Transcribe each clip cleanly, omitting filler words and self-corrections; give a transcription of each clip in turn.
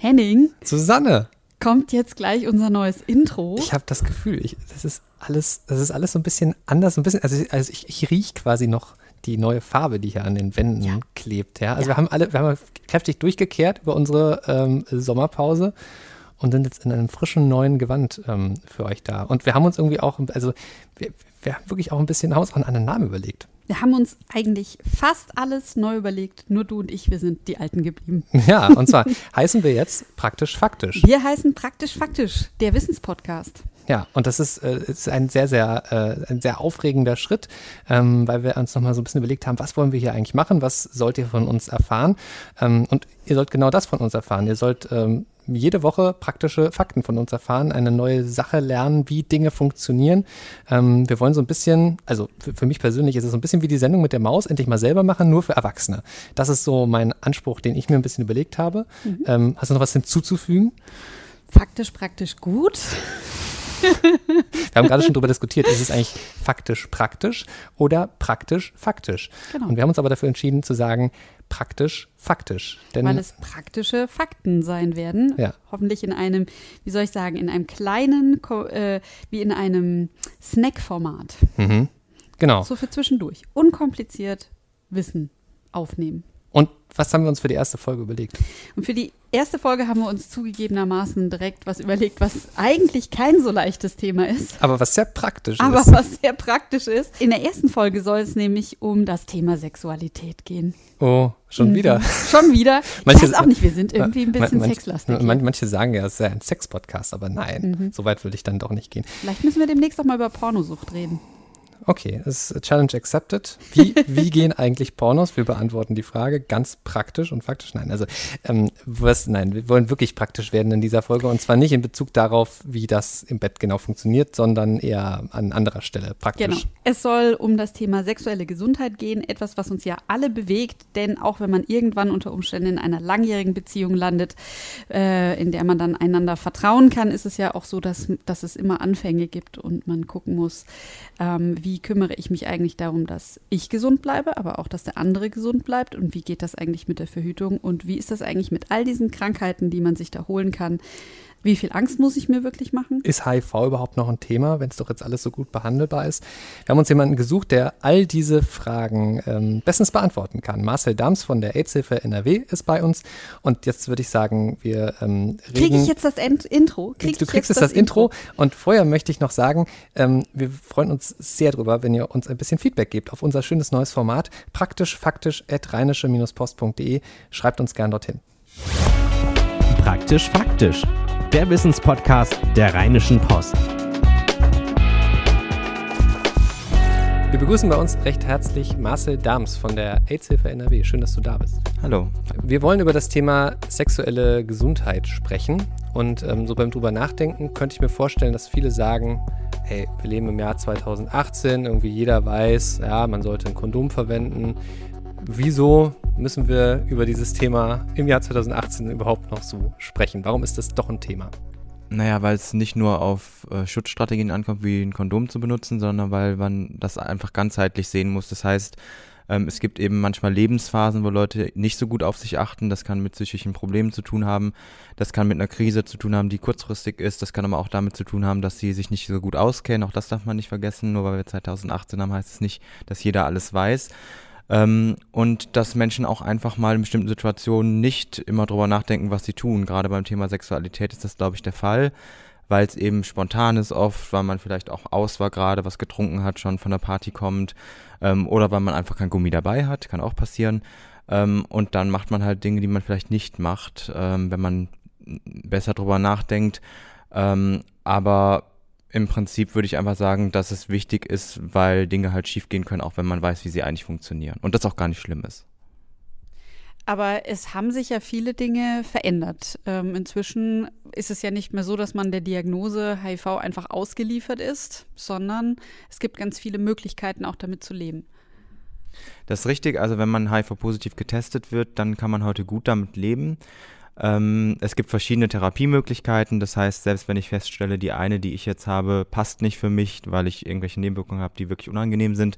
Henning. Susanne. Kommt jetzt gleich unser neues Intro. Ich habe das Gefühl, das ist alles so ein bisschen anders. Also ich rieche quasi noch die neue Farbe, die hier an den Wänden klebt. Ja? Also wir haben kräftig durchgekehrt über unsere Sommerpause und sind jetzt in einem frischen neuen Gewand für euch da. Und wir haben uns irgendwie auch, also wir haben wirklich auch ein bisschen auch einen anderen Namen überlegt. Wir haben uns eigentlich fast alles neu überlegt. Nur du und ich, wir sind die Alten geblieben. Ja, und zwar heißen wir jetzt Praktisch Faktisch. Wir heißen Praktisch Faktisch, der Wissenspodcast. Ja, und das ist ein sehr aufregender Schritt, weil wir uns nochmal so ein bisschen überlegt haben, was wollen wir hier eigentlich machen, was sollt ihr von uns erfahren? Und ihr sollt genau das von uns erfahren. Ihr sollt jede Woche praktische Fakten von uns erfahren, eine neue Sache lernen, wie Dinge funktionieren. Wir wollen so ein bisschen, also für mich persönlich ist es so ein bisschen wie die Sendung mit der Maus, endlich mal selber machen, nur für Erwachsene. Das ist so mein Anspruch, den ich mir ein bisschen überlegt habe. Hast du noch was hinzuzufügen? Faktisch, praktisch gut. Wir haben gerade schon darüber diskutiert, ist es eigentlich faktisch praktisch oder praktisch faktisch? Genau. Und wir haben uns aber dafür entschieden zu sagen, praktisch faktisch. Denn weil es praktische Fakten sein werden. Ja. Hoffentlich in einem, wie soll ich sagen, in einem kleinen, wie in einem Snack-Format. Genau. So für zwischendurch. Unkompliziert Wissen aufnehmen. Und was haben wir uns für die erste Folge überlegt? Und für die erste Folge haben wir uns zugegebenermaßen direkt was überlegt, was eigentlich kein so leichtes Thema ist. Aber was sehr praktisch Aber ist. was sehr praktisch ist. In der ersten Folge soll es nämlich um das Thema Sexualität gehen. Oh, schon wieder. Schon wieder. Ich Manche- weiß auch nicht, wir sind irgendwie ein bisschen sexlastig. hier. Manche sagen ja, es sei ein Sex-Podcast, aber nein, so weit würde ich dann doch nicht gehen. Vielleicht müssen wir demnächst auch mal über Pornosucht reden. Okay, das ist Challenge accepted. Wie gehen eigentlich Pornos? Wir beantworten die Frage ganz praktisch und faktisch. Nein, also wir wollen wirklich praktisch werden in dieser Folge und zwar nicht in Bezug darauf, wie das im Bett genau funktioniert, sondern eher an anderer Stelle praktisch. Genau. Es soll um das Thema sexuelle Gesundheit gehen, etwas, was uns ja alle bewegt, denn auch wenn man irgendwann unter Umständen in einer langjährigen Beziehung landet, in der man dann einander vertrauen kann, ist es ja auch so, dass es immer Anfänge gibt und man gucken muss, wie kümmere ich mich eigentlich darum, dass ich gesund bleibe, aber auch, dass der andere gesund bleibt und wie geht das eigentlich mit der Verhütung und wie ist das eigentlich mit all diesen Krankheiten, die man sich da holen kann. Wie viel Angst muss ich mir wirklich machen? Ist HIV überhaupt noch ein Thema, wenn es doch jetzt alles so gut behandelbar ist? Wir haben uns jemanden gesucht, der all diese Fragen bestens beantworten kann. Marcel Dams von der AIDS-Hilfe NRW ist bei uns. Und jetzt würde ich sagen, wir reden... Kriege ich jetzt das Intro? Du kriegst jetzt das Intro. Und vorher möchte ich noch sagen, wir freuen uns sehr drüber, wenn ihr uns ein bisschen Feedback gebt auf unser schönes neues Format praktischfaktisch@rheinische-post.de. Schreibt uns gern dorthin. Praktisch Faktisch, der Wissenspodcast der Rheinischen Post. Wir begrüßen bei uns recht herzlich Marcel Dams von der AIDS-Hilfe NRW. Schön, dass du da bist. Hallo. Wir wollen über das Thema sexuelle Gesundheit sprechen. Und so beim drüber nachdenken könnte ich mir vorstellen, dass viele sagen, hey, wir leben im Jahr 2018, irgendwie jeder weiß, ja, man sollte ein Kondom verwenden. Wieso müssen wir über dieses Thema im Jahr 2018 überhaupt noch so sprechen? Warum ist das doch ein Thema? Naja, weil es nicht nur auf Schutzstrategien ankommt, wie ein Kondom zu benutzen, sondern weil man das einfach ganzheitlich sehen muss. Das heißt, es gibt eben manchmal Lebensphasen, wo Leute nicht so gut auf sich achten. Das kann mit psychischen Problemen zu tun haben. Das kann mit einer Krise zu tun haben, die kurzfristig ist. Das kann aber auch damit zu tun haben, dass sie sich nicht so gut auskennen. Auch das darf man nicht vergessen. Nur weil wir 2018 haben, heißt es nicht, dass jeder alles weiß. Und dass Menschen auch einfach mal in bestimmten Situationen nicht immer drüber nachdenken, was sie tun. Gerade beim Thema Sexualität ist das, glaube ich, der Fall, weil es eben spontan ist oft, weil man vielleicht auch aus war gerade, was getrunken hat, schon von der Party kommt, oder weil man einfach kein Gummi dabei hat, kann auch passieren. Und dann macht man halt Dinge, die man vielleicht nicht macht, wenn man besser drüber nachdenkt. Aber im Prinzip würde ich einfach sagen, dass es wichtig ist, weil Dinge halt schief gehen können, auch wenn man weiß, wie sie eigentlich funktionieren. Und das auch gar nicht schlimm ist. Aber es haben sich ja viele Dinge verändert. Inzwischen ist es ja nicht mehr so, dass man der Diagnose HIV einfach ausgeliefert ist, sondern es gibt ganz viele Möglichkeiten, auch damit zu leben. Das ist richtig. Also wenn man HIV-positiv getestet wird, dann kann man heute gut damit leben. Es gibt verschiedene Therapiemöglichkeiten, das heißt, selbst wenn ich feststelle, die eine, die ich jetzt habe, passt nicht für mich, weil ich irgendwelche Nebenwirkungen habe, die wirklich unangenehm sind,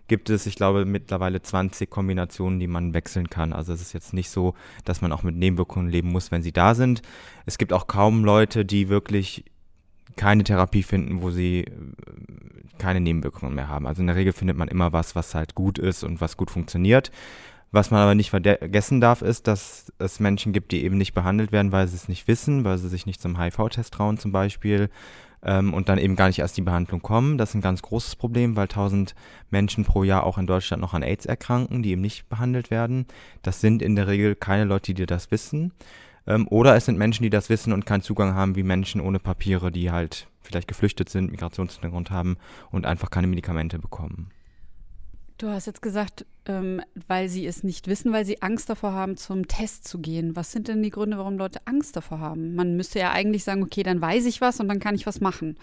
gibt es, ich glaube, mittlerweile 20 Kombinationen, die man wechseln kann. Also es ist jetzt nicht so, dass man auch mit Nebenwirkungen leben muss, wenn sie da sind. Es gibt auch kaum Leute, die wirklich keine Therapie finden, wo sie keine Nebenwirkungen mehr haben. Also in der Regel findet man immer was halt gut ist und was gut funktioniert. Was man aber nicht vergessen darf, ist, dass es Menschen gibt, die eben nicht behandelt werden, weil sie es nicht wissen, weil sie sich nicht zum HIV-Test trauen zum Beispiel und dann eben gar nicht erst die Behandlung kommen. Das ist ein ganz großes Problem, weil 1000 Menschen pro Jahr auch in Deutschland noch an AIDS erkranken, die eben nicht behandelt werden. Das sind in der Regel keine Leute, die das wissen. Oder es sind Menschen, die das wissen und keinen Zugang haben wie Menschen ohne Papiere, die halt vielleicht geflüchtet sind, Migrationshintergrund haben und einfach keine Medikamente bekommen. Du hast jetzt gesagt, weil sie es nicht wissen, weil sie Angst davor haben, zum Test zu gehen. Was sind denn die Gründe, warum Leute Angst davor haben? Man müsste ja eigentlich sagen, okay, dann weiß ich was und dann kann ich was machen.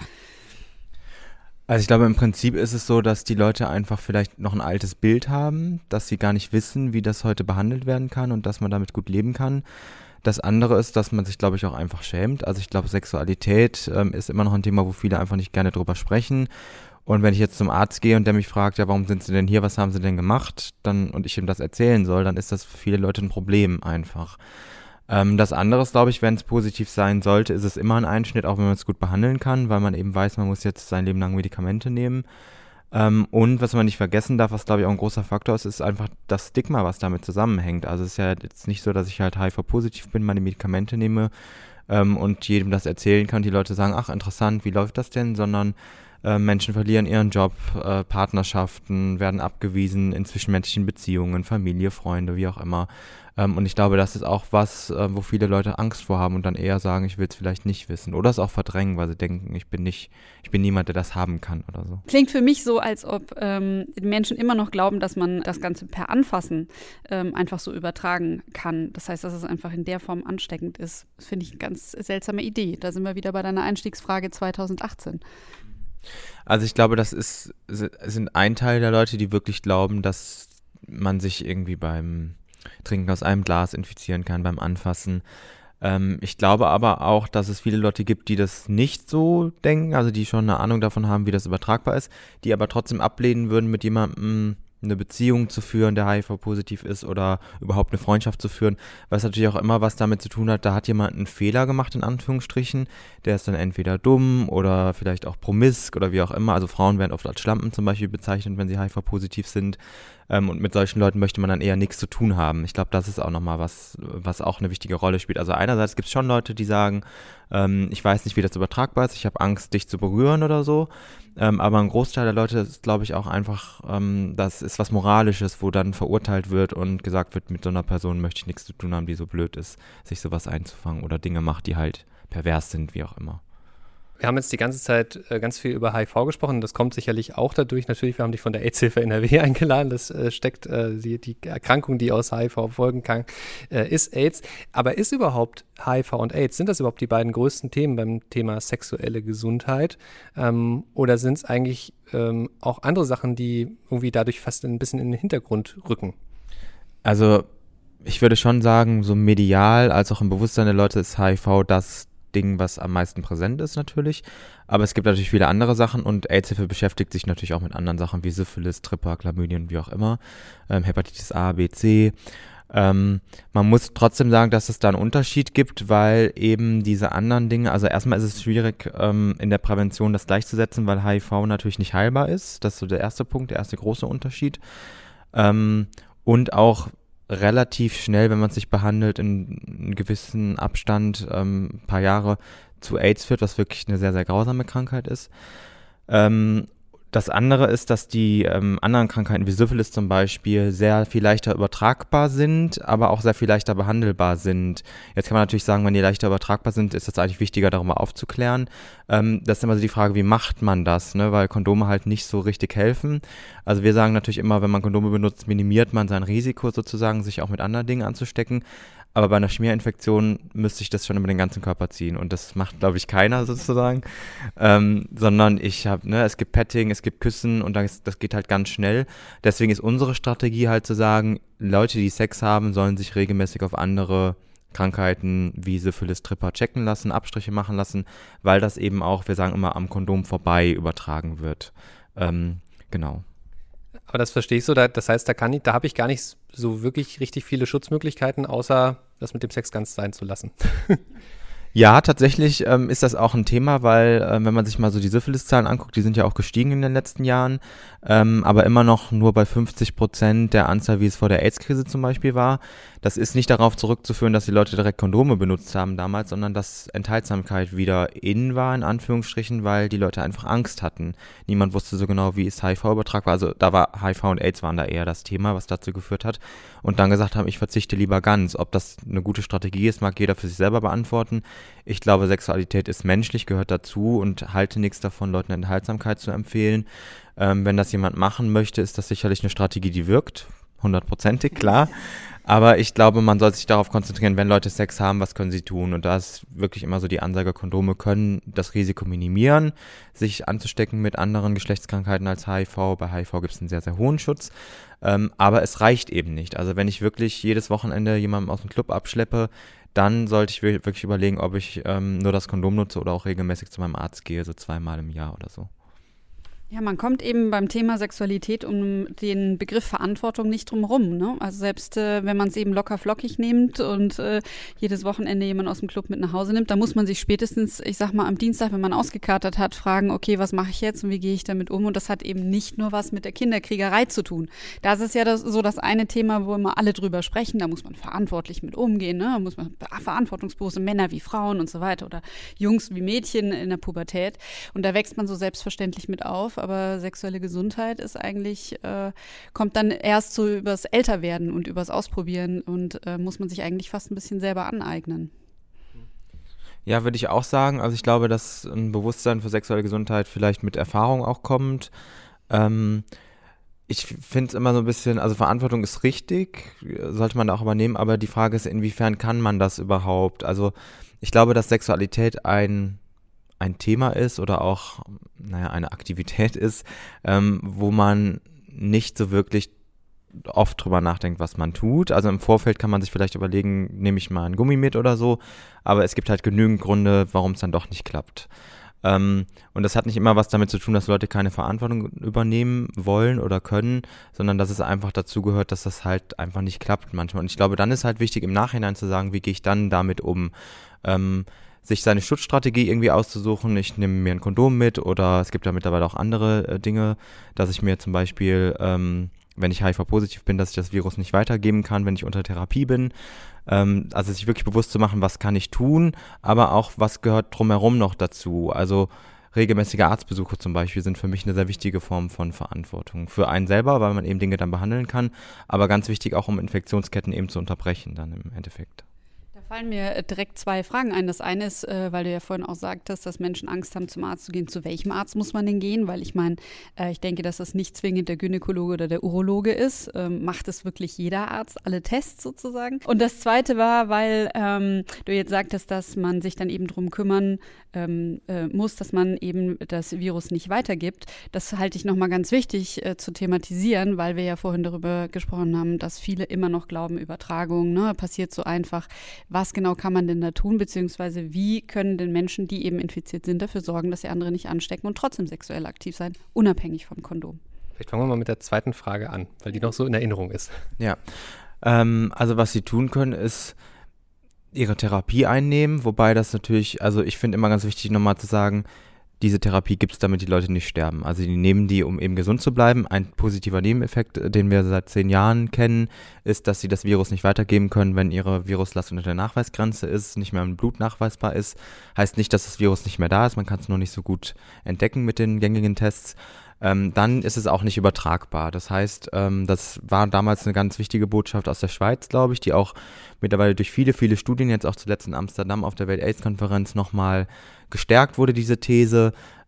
Also ich glaube, im Prinzip ist es so, dass die Leute einfach vielleicht noch ein altes Bild haben, dass sie gar nicht wissen, wie das heute behandelt werden kann und dass man damit gut leben kann. Das andere ist, dass man sich, glaube ich, auch einfach schämt. Also ich glaube, Sexualität ist immer noch ein Thema, wo viele einfach nicht gerne drüber sprechen. Und wenn ich jetzt zum Arzt gehe und der mich fragt, ja, warum sind Sie denn hier, was haben Sie denn gemacht, und ich ihm das erzählen soll, dann ist das für viele Leute ein Problem einfach. Das andere ist, glaube ich, wenn es positiv sein sollte, ist es immer ein Einschnitt, auch wenn man es gut behandeln kann, weil man eben weiß, man muss jetzt sein Leben lang Medikamente nehmen. Und was man nicht vergessen darf, was glaube ich auch ein großer Faktor ist, ist einfach das Stigma, was damit zusammenhängt. Also es ist ja jetzt nicht so, dass ich halt HIV-positiv bin, meine Medikamente nehme und jedem das erzählen kann. Die Leute sagen, ach interessant, wie läuft das denn? Sondern Menschen verlieren ihren Job, Partnerschaften werden abgewiesen in zwischenmenschlichen Beziehungen, Familie, Freunde, wie auch immer. Und ich glaube, das ist auch was, wo viele Leute Angst vor haben und dann eher sagen, ich will es vielleicht nicht wissen. Oder es auch verdrängen, weil sie denken, ich bin niemand, der das haben kann oder so. Klingt für mich so, als ob Menschen immer noch glauben, dass man das Ganze per Anfassen einfach so übertragen kann. Das heißt, dass es einfach in der Form ansteckend ist. Das finde ich eine ganz seltsame Idee. Da sind wir wieder bei deiner Einstiegsfrage 2018. Also ich glaube, sind ein Teil der Leute, die wirklich glauben, dass man sich irgendwie beim Trinken aus einem Glas infizieren kann, beim Anfassen. Ich glaube aber auch, dass es viele Leute gibt, die das nicht so denken, also die schon eine Ahnung davon haben, wie das übertragbar ist, die aber trotzdem ablehnen würden, mit jemandem eine Beziehung zu führen, der HIV-positiv ist oder überhaupt eine Freundschaft zu führen, was natürlich auch immer was damit zu tun hat, da hat jemand einen Fehler gemacht, in Anführungsstrichen, der ist dann entweder dumm oder vielleicht auch promisk oder wie auch immer, also Frauen werden oft als Schlampen zum Beispiel bezeichnet, wenn sie HIV-positiv sind und mit solchen Leuten möchte man dann eher nichts zu tun haben. Ich glaube, das ist auch nochmal was auch eine wichtige Rolle spielt. Also einerseits gibt es schon Leute, die sagen, ich weiß nicht, wie das übertragbar ist, ich habe Angst, dich zu berühren oder so, aber ein Großteil der Leute ist, glaube ich, auch einfach, das ist was Moralisches, wo dann verurteilt wird und gesagt wird, mit so einer Person möchte ich nichts zu tun haben, die so blöd ist, sich sowas einzufangen oder Dinge macht, die halt pervers sind, wie auch immer. Wir haben jetzt die ganze Zeit ganz viel über HIV gesprochen. Das kommt sicherlich auch dadurch. Natürlich, wir haben dich von der AIDS-Hilfe NRW eingeladen. Das steckt die Erkrankung, die aus HIV folgen kann, ist AIDS. Aber ist überhaupt HIV und AIDS, sind das überhaupt die beiden größten Themen beim Thema sexuelle Gesundheit? Oder sind es eigentlich auch andere Sachen, die irgendwie dadurch fast ein bisschen in den Hintergrund rücken? Also ich würde schon sagen, so medial als auch im Bewusstsein der Leute ist HIV das Ding, was am meisten präsent ist natürlich, aber es gibt natürlich viele andere Sachen und AIDS-Hilfe beschäftigt sich natürlich auch mit anderen Sachen wie Syphilis, Tripper, Chlamydien, wie auch immer, Hepatitis A, B, C. Man muss trotzdem sagen, dass es da einen Unterschied gibt, weil eben diese anderen Dinge, also erstmal ist es schwierig in der Prävention das gleichzusetzen, weil HIV natürlich nicht heilbar ist, das ist so der erste Punkt, der erste große Unterschied und auch relativ schnell, wenn man sich behandelt, in einem gewissen Abstand, ein paar Jahre zu AIDS führt, was wirklich eine sehr, sehr grausame Krankheit ist. Das andere ist, dass die anderen Krankheiten wie Syphilis zum Beispiel sehr viel leichter übertragbar sind, aber auch sehr viel leichter behandelbar sind. Jetzt kann man natürlich sagen, wenn die leichter übertragbar sind, ist es eigentlich wichtiger, darüber aufzuklären. Das ist immer so die Frage, wie macht man das, ne? Weil Kondome halt nicht so richtig helfen. Also wir sagen natürlich immer, wenn man Kondome benutzt, minimiert man sein Risiko sozusagen, sich auch mit anderen Dingen anzustecken. Aber bei einer Schmierinfektion müsste ich das schon über den ganzen Körper ziehen und das macht, glaube ich, keiner sozusagen, sondern es gibt Petting, es gibt Küssen und das geht halt ganz schnell. Deswegen ist unsere Strategie halt zu sagen, Leute, die Sex haben, sollen sich regelmäßig auf andere Krankheiten wie Syphilis, Tripper checken lassen, Abstriche machen lassen, weil das eben auch, wir sagen immer, am Kondom vorbei übertragen wird. Genau. Aber das verstehe ich so, das heißt, da habe ich gar nicht so wirklich richtig viele Schutzmöglichkeiten, außer das mit dem Sex ganz sein zu lassen. Ja, tatsächlich ist das auch ein Thema, weil wenn man sich mal so die Syphilis-Zahlen anguckt, die sind ja auch gestiegen in den letzten Jahren, aber immer noch nur bei 50% der Anzahl, wie es vor der AIDS-Krise zum Beispiel war. Das ist nicht darauf zurückzuführen, dass die Leute direkt Kondome benutzt haben damals, sondern dass Enthaltsamkeit wieder in war, in Anführungsstrichen, weil die Leute einfach Angst hatten. Niemand wusste so genau, wie ist HIV übertragbar. Also da war HIV und AIDS waren da eher das Thema, was dazu geführt hat. Und dann gesagt haben, ich verzichte lieber ganz. Ob das eine gute Strategie ist, mag jeder für sich selber beantworten. Ich glaube, Sexualität ist menschlich, gehört dazu und halte nichts davon, Leuten Enthaltsamkeit zu empfehlen. Wenn das jemand machen möchte, ist das sicherlich eine Strategie, die wirkt. 100%ig, klar. Aber ich glaube, man sollte sich darauf konzentrieren, wenn Leute Sex haben, was können sie tun? Und da ist wirklich immer so die Ansage, Kondome können das Risiko minimieren, sich anzustecken mit anderen Geschlechtskrankheiten als HIV. Bei HIV gibt es einen sehr, sehr hohen Schutz. Aber es reicht eben nicht. Also wenn ich wirklich jedes Wochenende jemanden aus dem Club abschleppe, dann sollte ich wirklich überlegen, ob ich nur das Kondom nutze oder auch regelmäßig zu meinem Arzt gehe, so 2-mal im Jahr oder so. Ja, man kommt eben beim Thema Sexualität um den Begriff Verantwortung nicht drum rum, ne? Also selbst wenn man es eben locker flockig nimmt und jedes Wochenende jemand aus dem Club mit nach Hause nimmt, da muss man sich spätestens, ich sag mal, am Dienstag, wenn man ausgekatert hat, fragen, okay, was mache ich jetzt und wie gehe ich damit um? Und das hat eben nicht nur was mit der Kinderkriegerei zu tun. Das ist ja das eine Thema, wo immer alle drüber sprechen, da muss man verantwortlich mit umgehen, ne? Da muss man verantwortungsbewusste Männer wie Frauen und so weiter oder Jungs wie Mädchen in der Pubertät. Und da wächst man so selbstverständlich mit auf. Aber sexuelle Gesundheit ist eigentlich, kommt dann erst so übers Älterwerden und übers Ausprobieren und muss man sich eigentlich fast ein bisschen selber aneignen. Ja, würde ich auch sagen. Also ich glaube, dass ein Bewusstsein für sexuelle Gesundheit vielleicht mit Erfahrung auch kommt. Ich finde es immer so ein bisschen, also Verantwortung ist richtig, sollte man da auch übernehmen, aber die Frage ist, inwiefern kann man das überhaupt? Also ich glaube, dass Sexualität ein Thema ist oder auch, eine Aktivität ist, wo man nicht so wirklich oft drüber nachdenkt, was man tut. Also im Vorfeld kann man sich vielleicht überlegen, nehme ich mal ein Gummi mit oder so, aber es gibt halt genügend Gründe, warum es dann doch nicht klappt. Und das hat nicht immer was damit zu tun, dass Leute keine Verantwortung übernehmen wollen oder können, sondern dass es einfach dazu gehört, dass das halt einfach nicht klappt manchmal. Und ich glaube, dann ist halt wichtig, im Nachhinein zu sagen, wie gehe ich dann damit um? Sich seine Schutzstrategie irgendwie auszusuchen. Ich nehme mir ein Kondom mit oder es gibt ja mittlerweile auch andere Dinge, dass ich mir zum Beispiel, wenn ich HIV-positiv bin, dass ich das Virus nicht weitergeben kann, wenn ich unter Therapie bin. Also sich wirklich bewusst zu machen, was kann ich tun, aber auch, was gehört drumherum noch dazu. Also regelmäßige Arztbesuche zum Beispiel sind für mich eine sehr wichtige Form von Verantwortung. Für einen selber, weil man eben Dinge dann behandeln kann, aber ganz wichtig auch, um Infektionsketten eben zu unterbrechen dann im Endeffekt. Fallen mir direkt 2 Fragen ein. Das eine ist, weil du ja vorhin auch sagtest, dass Menschen Angst haben, zum Arzt zu gehen. Zu welchem Arzt muss man denn gehen? Weil ich meine, ich denke, dass das nicht zwingend der Gynäkologe oder der Urologe ist. Macht es wirklich jeder Arzt, alle Tests sozusagen? Und das zweite war, weil du jetzt sagtest, dass man sich dann eben drum kümmern muss, dass man eben das Virus nicht weitergibt. Das halte ich nochmal ganz wichtig zu thematisieren, weil wir ja vorhin darüber gesprochen haben, dass viele immer noch glauben, Übertragung, ne, passiert so einfach. Was genau kann man denn da tun, beziehungsweise wie können denn Menschen, die eben infiziert sind, dafür sorgen, dass sie andere nicht anstecken und trotzdem sexuell aktiv sein, unabhängig vom Kondom? Vielleicht fangen wir mal mit der zweiten Frage an, weil die noch so in Erinnerung ist. Ja, also was sie tun können, ist ihre Therapie einnehmen, wobei das natürlich, also ich finde immer ganz wichtig nochmal zu sagen, diese Therapie gibt es, damit die Leute nicht sterben. Also die nehmen die, um eben gesund zu bleiben. Ein positiver Nebeneffekt, den wir seit 10 Jahren kennen, ist, dass sie das Virus nicht weitergeben können, wenn ihre Viruslast unter der Nachweisgrenze ist, nicht mehr im Blut nachweisbar ist. Heißt nicht, dass das Virus nicht mehr da ist, man kann es nur nicht so gut entdecken mit den gängigen Tests. Dann ist es auch nicht übertragbar. Das heißt, das war damals eine ganz wichtige Botschaft aus der Schweiz, glaube ich, die auch mittlerweile durch viele, viele Studien, jetzt auch zuletzt in Amsterdam auf der Welt-AIDS-Konferenz nochmal gestärkt wurde, diese These.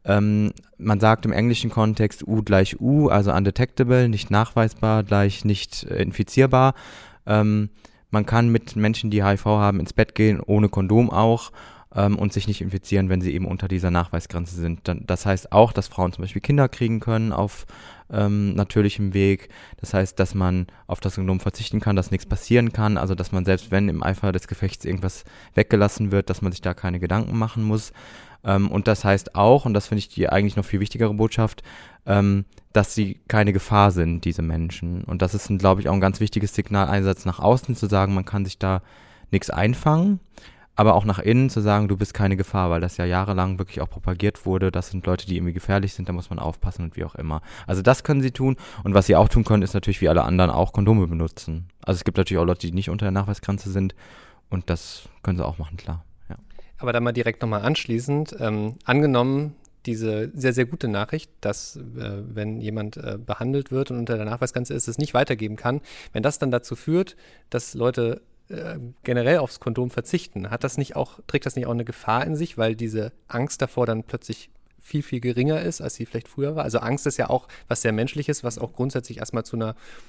Man sagt im englischen Kontext U gleich U, also undetectable, nicht nachweisbar, gleich nicht infizierbar. Man kann mit Menschen, die HIV haben, ins Bett gehen, ohne Kondom auch. und sich nicht infizieren, wenn sie eben unter dieser Nachweisgrenze sind. Das heißt auch, dass Frauen zum Beispiel Kinder kriegen können auf natürlichem Weg. Das heißt, dass man auf das Kondom verzichten kann, dass nichts passieren kann. Also dass man selbst wenn im Eifer des Gefechts irgendwas weggelassen wird, dass man sich da keine Gedanken machen muss. Und das heißt auch, und das finde ich die eigentlich noch viel wichtigere Botschaft, dass sie keine Gefahr sind, diese Menschen. Und das ist, glaube ich, auch ein ganz wichtiges Signal einerseits nach außen, zu sagen, man kann sich da nichts einfangen, aber auch nach innen zu sagen, du bist keine Gefahr, weil das ja jahrelang wirklich auch propagiert wurde, das sind Leute, die irgendwie gefährlich sind, da muss man aufpassen und wie auch immer. Also das können sie tun und was sie auch tun können, ist natürlich wie alle anderen auch Kondome benutzen. Also es gibt natürlich auch Leute, die nicht unter der Nachweisgrenze sind und das können sie auch machen, klar. Ja. Aber da mal direkt nochmal anschließend, angenommen, diese sehr, sehr gute Nachricht, dass wenn jemand behandelt wird und unter der Nachweisgrenze ist, es nicht weitergeben kann, wenn das dann dazu führt, dass Leute generell aufs Kondom verzichten, trägt das nicht auch eine Gefahr in sich, weil diese Angst davor dann plötzlich viel, viel geringer ist, als sie vielleicht früher war? Also Angst ist ja auch was sehr Menschliches, was auch grundsätzlich erstmal zu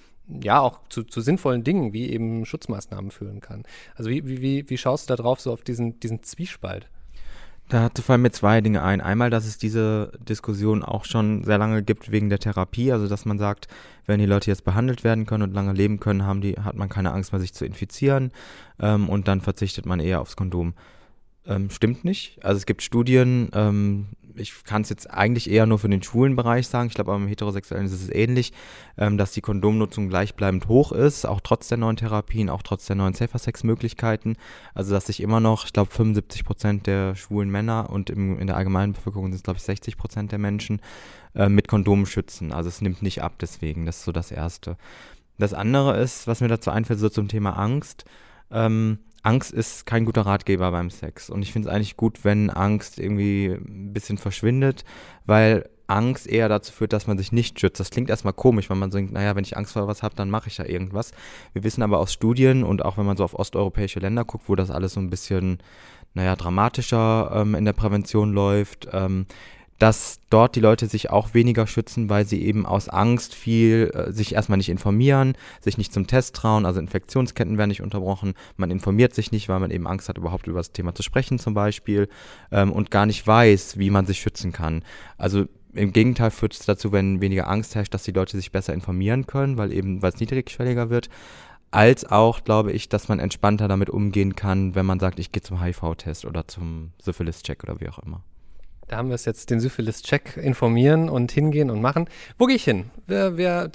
zu sinnvollen Dingen wie eben Schutzmaßnahmen führen kann. Also wie schaust du da drauf, so auf diesen Zwiespalt? Da fallen mir zwei Dinge ein. Einmal, dass es diese Diskussion auch schon sehr lange gibt wegen der Therapie, also dass man sagt, wenn die Leute jetzt behandelt werden können und lange leben können, hat man keine Angst mehr, sich zu infizieren und dann verzichtet man eher aufs Kondom. Stimmt nicht. Also es gibt Studien, ich kann es jetzt eigentlich eher nur für den schwulen Bereich sagen, ich glaube aber im Heterosexuellen ist es ähnlich, dass die Kondomnutzung gleichbleibend hoch ist, auch trotz der neuen Therapien, auch trotz der neuen Safer-Sex-Möglichkeiten. Also dass sich immer noch, ich glaube 75% der schwulen Männer und in der allgemeinen Bevölkerung sind es glaube ich 60% der Menschen mit Kondomen schützen. Also es nimmt nicht ab deswegen, das ist so das Erste. Das andere ist, was mir dazu einfällt, so zum Thema Angst, Angst ist kein guter Ratgeber beim Sex und ich finde es eigentlich gut, wenn Angst irgendwie ein bisschen verschwindet, weil Angst eher dazu führt, dass man sich nicht schützt. Das klingt erstmal komisch, wenn man denkt, naja, wenn ich Angst vor was habe, dann mache ich ja irgendwas. Wir wissen aber aus Studien und auch wenn man so auf osteuropäische Länder guckt, wo das alles so ein bisschen, dramatischer in der Prävention läuft, dass dort die Leute sich auch weniger schützen, weil sie eben aus Angst sich erstmal nicht informieren, sich nicht zum Test trauen, also Infektionsketten werden nicht unterbrochen, man informiert sich nicht, weil man eben Angst hat, überhaupt über das Thema zu sprechen zum Beispiel und gar nicht weiß, wie man sich schützen kann. Also im Gegenteil führt es dazu, wenn weniger Angst herrscht, dass die Leute sich besser informieren können, weil es niedrigschwelliger wird, als auch, glaube ich, dass man entspannter damit umgehen kann, wenn man sagt, ich gehe zum HIV-Test oder zum Syphilis-Check oder wie auch immer. Da haben wir es jetzt, den Syphilis-Check, informieren und hingehen und machen. Wo gehe ich hin? Wer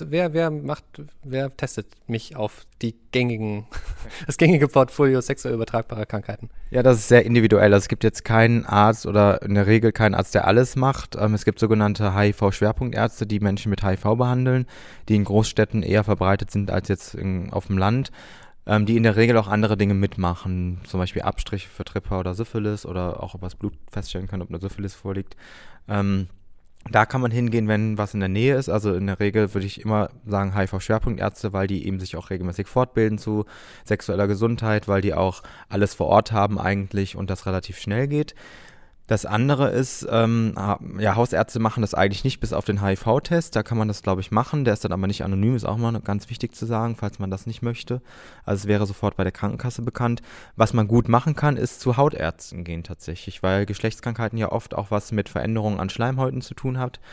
testet mich auf das gängige Portfolio sexuell übertragbarer Krankheiten? Ja, das ist sehr individuell. Also es gibt jetzt keinen Arzt oder in der Regel keinen Arzt, der alles macht. Es gibt sogenannte HIV-Schwerpunktärzte, die Menschen mit HIV behandeln, die in Großstädten eher verbreitet sind als jetzt auf dem Land. Die in der Regel auch andere Dinge mitmachen, zum Beispiel Abstriche für Tripper oder Syphilis oder auch übers Blut feststellen können, ob eine Syphilis vorliegt. Da kann man hingehen, wenn was in der Nähe ist. Also in der Regel würde ich immer sagen HIV-Schwerpunktärzte, weil die eben sich auch regelmäßig fortbilden zu sexueller Gesundheit, weil die auch alles vor Ort haben eigentlich und das relativ schnell geht. Das andere ist, Hausärzte machen das eigentlich nicht bis auf den HIV-Test, da kann man das, glaube ich, machen, der ist dann aber nicht anonym, ist auch mal ganz wichtig zu sagen, falls man das nicht möchte. Also es wäre sofort bei der Krankenkasse bekannt. Was man gut machen kann, ist zu Hautärzten gehen tatsächlich, weil Geschlechtskrankheiten ja oft auch was mit Veränderungen an Schleimhäuten zu tun hat.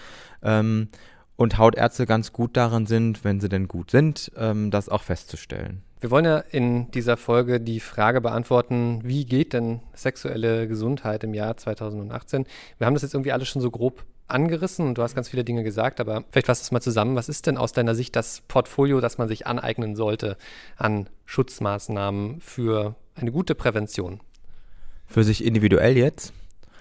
Und Hautärzte ganz gut darin sind, wenn sie denn gut sind, das auch festzustellen. Wir wollen ja in dieser Folge die Frage beantworten, wie geht denn sexuelle Gesundheit im Jahr 2018? Wir haben das jetzt irgendwie alles schon so grob angerissen und du hast ganz viele Dinge gesagt, aber vielleicht fasst es mal zusammen. Was ist denn aus deiner Sicht das Portfolio, das man sich aneignen sollte an Schutzmaßnahmen für eine gute Prävention? Für sich individuell jetzt?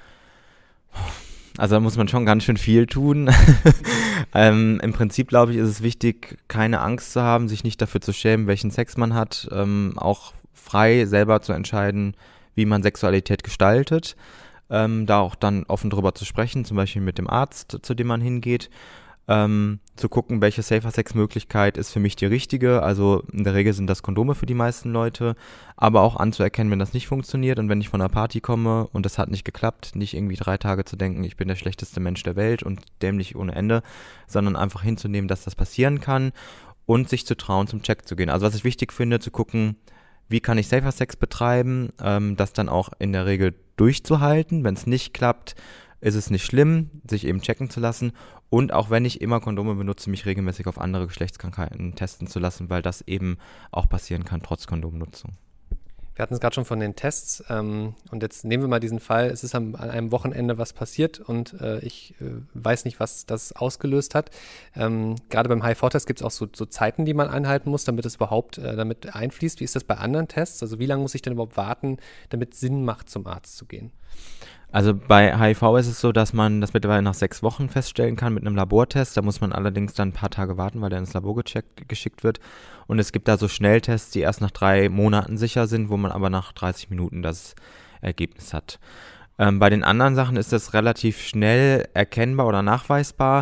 Also da muss man schon ganz schön viel tun. Im Prinzip, glaube ich, ist es wichtig, keine Angst zu haben, sich nicht dafür zu schämen, welchen Sex man hat, auch frei selber zu entscheiden, wie man Sexualität gestaltet, da auch dann offen drüber zu sprechen, zum Beispiel mit dem Arzt, zu dem man hingeht, zu gucken, welche Safer-Sex-Möglichkeit ist für mich die richtige, also in der Regel sind das Kondome für die meisten Leute, aber auch anzuerkennen, wenn das nicht funktioniert und wenn ich von einer Party komme und das hat nicht geklappt, nicht irgendwie 3 Tage zu denken, ich bin der schlechteste Mensch der Welt und dämlich ohne Ende, sondern einfach hinzunehmen, dass das passieren kann und sich zu trauen, zum Check zu gehen. Also was ich wichtig finde, zu gucken, wie kann ich Safer Sex betreiben, das dann auch in der Regel durchzuhalten. Wenn es nicht klappt, ist es nicht schlimm, sich eben checken zu lassen. Und auch wenn ich immer Kondome benutze, mich regelmäßig auf andere Geschlechtskrankheiten testen zu lassen, weil das eben auch passieren kann, trotz Kondomnutzung. Wir hatten es gerade schon von den Tests und jetzt nehmen wir mal diesen Fall, es ist an einem Wochenende was passiert und ich weiß nicht, was das ausgelöst hat. Gerade beim HIV-Test gibt es auch so Zeiten, die man einhalten muss, damit es überhaupt damit einfließt. Wie ist das bei anderen Tests? Also wie lange muss ich denn überhaupt warten, damit es Sinn macht, zum Arzt zu gehen? Also bei HIV ist es so, dass man das mittlerweile nach 6 Wochen feststellen kann mit einem Labortest. Da muss man allerdings dann ein paar Tage warten, weil der ins Labor geschickt wird. Und es gibt da so Schnelltests, die erst nach 3 Monaten sicher sind, wo man aber nach 30 Minuten das Ergebnis hat. Bei den anderen Sachen ist das relativ schnell erkennbar oder nachweisbar.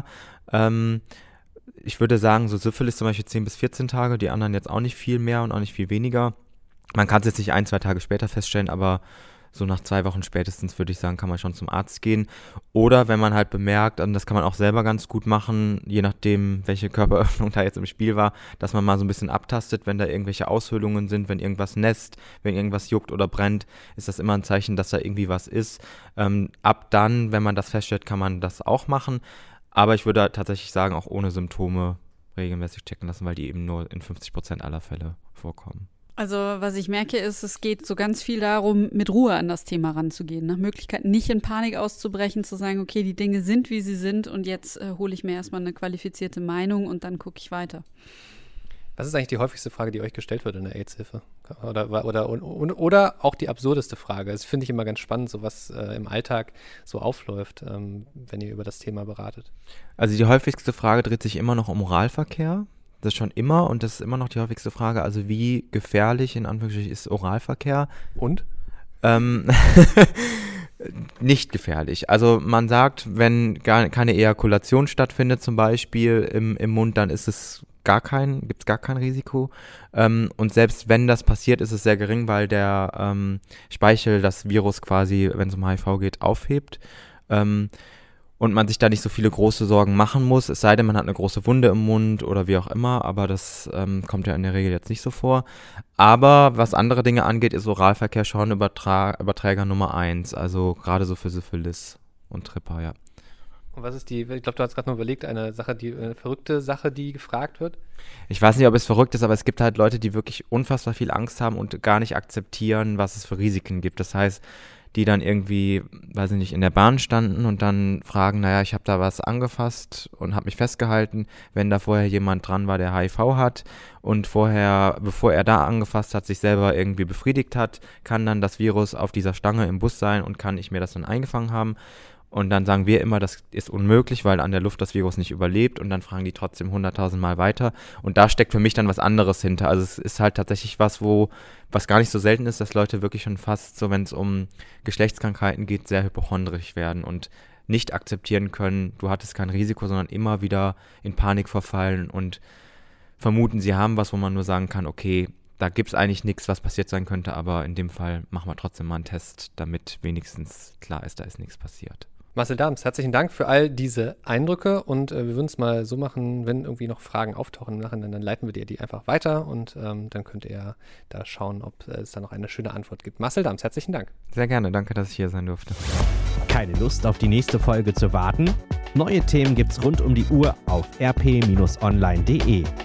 Ich würde sagen, so Syphilis zum Beispiel 10 bis 14 Tage, die anderen jetzt auch nicht viel mehr und auch nicht viel weniger. Man kann es jetzt nicht 1-2 Tage später feststellen, aber so nach 2 Wochen spätestens, würde ich sagen, kann man schon zum Arzt gehen. Oder wenn man halt bemerkt, und das kann man auch selber ganz gut machen, je nachdem, welche Körperöffnung da jetzt im Spiel war, dass man mal so ein bisschen abtastet, wenn da irgendwelche Aushöhlungen sind, wenn irgendwas nässt, wenn irgendwas juckt oder brennt, ist das immer ein Zeichen, dass da irgendwie was ist. Ab dann, wenn man das feststellt, kann man das auch machen. Aber ich würde tatsächlich sagen, auch ohne Symptome regelmäßig checken lassen, weil die eben nur in 50% aller Fälle vorkommen. Also was ich merke ist, es geht so ganz viel darum, mit Ruhe an das Thema ranzugehen. Nach Möglichkeit nicht in Panik auszubrechen, zu sagen, okay, die Dinge sind, wie sie sind und jetzt hole ich mir erstmal eine qualifizierte Meinung und dann gucke ich weiter. Was ist eigentlich die häufigste Frage, die euch gestellt wird in der AIDS-Hilfe? Oder auch die absurdeste Frage? Das finde ich immer ganz spannend, so was im Alltag so aufläuft, wenn ihr über das Thema beratet. Also die häufigste Frage dreht sich immer noch um Oralverkehr. Das ist schon immer und das ist immer noch die häufigste Frage. Also wie gefährlich in Anführungsstrichen ist Oralverkehr? Und? Nicht gefährlich. Also man sagt, wenn keine Ejakulation stattfindet zum Beispiel im Mund, dann ist es gibt es gar kein Risiko. Und selbst wenn das passiert, ist es sehr gering, weil der Speichel das Virus quasi, wenn es um HIV geht, aufhebt. Und man sich da nicht so viele große Sorgen machen muss, es sei denn, man hat eine große Wunde im Mund oder wie auch immer, aber das kommt ja in der Regel jetzt nicht so vor. Aber was andere Dinge angeht, ist Oralverkehr schon Überträger Nummer 1, also gerade so für Syphilis und Tripper, ja. Und was ist ich glaube, du hast gerade mal überlegt, eine verrückte Sache, die gefragt wird? Ich weiß nicht, ob es verrückt ist, aber es gibt halt Leute, die wirklich unfassbar viel Angst haben und gar nicht akzeptieren, was es für Risiken gibt. Das heißt, die dann irgendwie, weiß ich nicht, in der Bahn standen und dann fragen, naja, ich habe da was angefasst und habe mich festgehalten, wenn da vorher jemand dran war, der HIV hat und vorher, bevor er da angefasst hat, sich selber irgendwie befriedigt hat, kann dann das Virus auf dieser Stange im Bus sein und kann ich mir das dann eingefangen haben. Und dann sagen wir immer, das ist unmöglich, weil an der Luft das Virus nicht überlebt und dann fragen die trotzdem 100.000 Mal weiter und da steckt für mich dann was anderes hinter. Also es ist halt tatsächlich was gar nicht so selten ist, dass Leute wirklich schon fast so, wenn es um Geschlechtskrankheiten geht, sehr hypochondrisch werden und nicht akzeptieren können, du hattest kein Risiko, sondern immer wieder in Panik verfallen und vermuten, sie haben was, wo man nur sagen kann, okay, da gibt es eigentlich nichts, was passiert sein könnte, aber in dem Fall machen wir trotzdem mal einen Test, damit wenigstens klar ist, da ist nichts passiert. Marcel Dahms, herzlichen Dank für all diese Eindrücke und wir würden es mal so machen, wenn irgendwie noch Fragen auftauchen im Nachhinein, dann leiten wir dir die einfach weiter und dann könnt ihr da schauen, ob es da noch eine schöne Antwort gibt. Marcel Dahms, herzlichen Dank. Sehr gerne, danke, dass ich hier sein durfte. Keine Lust auf die nächste Folge zu warten? Neue Themen gibt's rund um die Uhr auf rp-online.de.